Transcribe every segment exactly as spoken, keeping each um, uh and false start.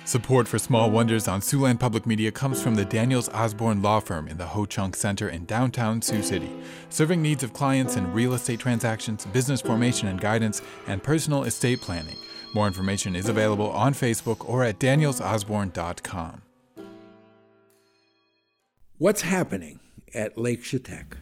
Support for Small Wonders on Siouxland Public Media comes from the Daniels Osborne Law Firm in the Ho Chunk Center in downtown Sioux City, serving needs of clients in real estate transactions, business formation and guidance, and personal estate planning. More information is available on Facebook or at daniels osborne dot com. What's happening at Lake Shetek?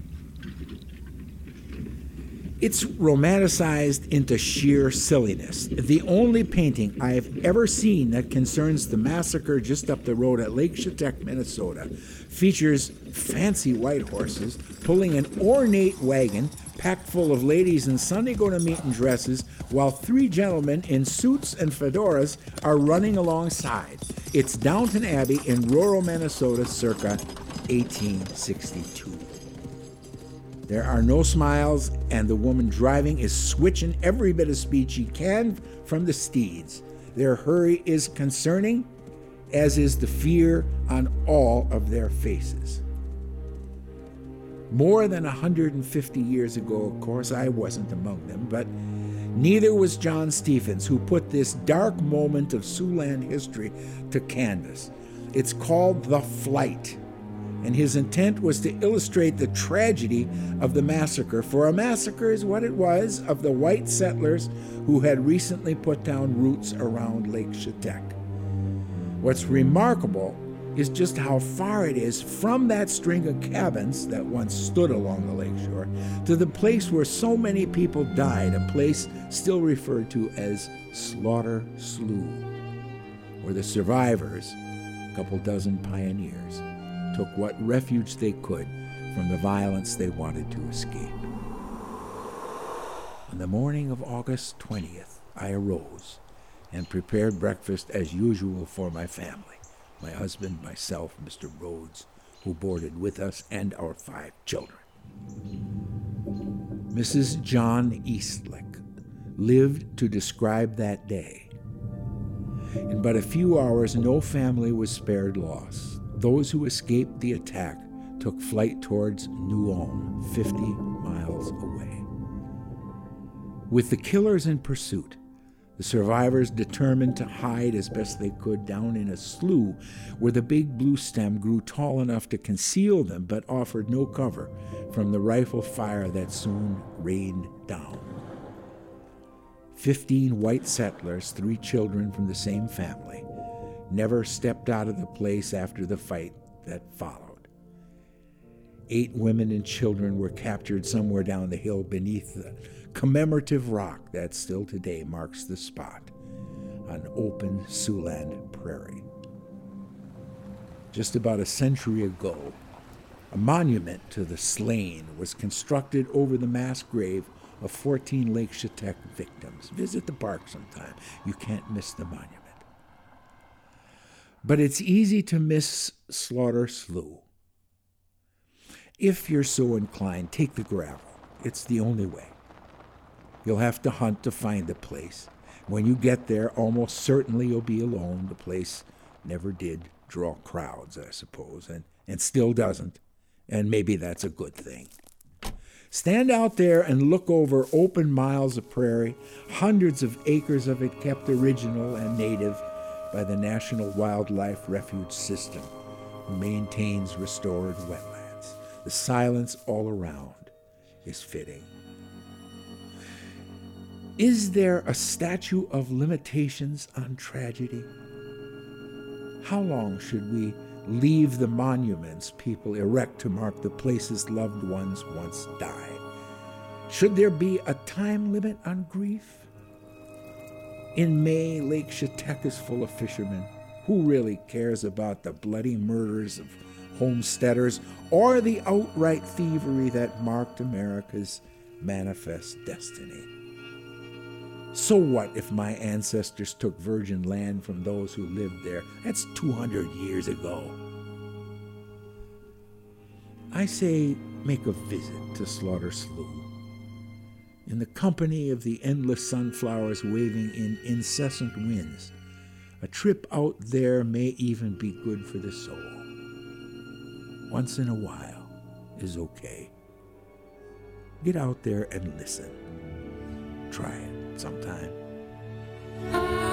It's romanticized into sheer silliness. The only painting I've ever seen that concerns the massacre just up the road at Lake Shetek, Minnesota, features fancy white horses pulling an ornate wagon packed full of ladies in Sunday go-to-meeting dresses while three gentlemen in suits and fedoras are running alongside. It's Downton Abbey in rural Minnesota circa eighteen sixty-two. There are no smiles, and the woman driving is switching every bit of speed she can from the steeds. Their hurry is concerning, as is the fear on all of their faces. More than one hundred fifty years ago, of course, I wasn't among them, but neither was John Stephens, who put this dark moment of Siouxland history to canvas. It's called The Flight, and his intent was to illustrate the tragedy of the massacre, for a massacre is what it was, of the white settlers who had recently put down roots around Lake Shetek. What's remarkable is just how far it is from that string of cabins that once stood along the lakeshore to the place where so many people died, a place still referred to as Slaughter Slough, where the survivors, a couple dozen pioneers, took what refuge they could from the violence they wanted to escape. On the morning of August twentieth, I arose and prepared breakfast as usual for my family, my husband, myself, Mister Rhodes, who boarded with us, and our five children. Missus John Eastlick lived to describe that day. In but a few hours, no family was spared loss. Those who escaped the attack took flight towards New Ulm, fifty miles away. With the killers in pursuit, the survivors determined to hide as best they could down in a slough where the big blue stem grew tall enough to conceal them but offered no cover from the rifle fire that soon rained down. Fifteen white settlers, three children from the same family, never stepped out of the place after the fight that followed. Eight women and children were captured somewhere down the hill beneath the commemorative rock that still today marks the spot on open Siouxland prairie. Just about a century ago, a monument to the slain was constructed over the mass grave of fourteen Lake Shetek victims. Visit the park sometime. You can't miss the monument. But it's easy to miss Slaughter Slough. If you're so inclined, take the gravel. It's the only way. You'll have to hunt to find the place. When you get there, almost certainly you'll be alone. The place never did draw crowds, I suppose, and, and still doesn't. And maybe that's a good thing. Stand out there and look over open miles of prairie, hundreds of acres of it kept original and native by the National Wildlife Refuge System, who maintains restored wetlands. The silence all around is fitting. Is there a statute of limitations on tragedy? How long should we leave the monuments people erect to mark the places loved ones once died? Should there be a time limit on grief? In May, Lake Shetek is full of fishermen. Who really cares about the bloody murders of homesteaders or the outright thievery that marked America's manifest destiny? So what if my ancestors took virgin land from those who lived there? That's two hundred years ago. I say make a visit to Slaughter Slough. In the company of the endless sunflowers waving in incessant winds, a trip out there may even be good for the soul. Once in a while is okay. Get out there and listen. Try it sometime.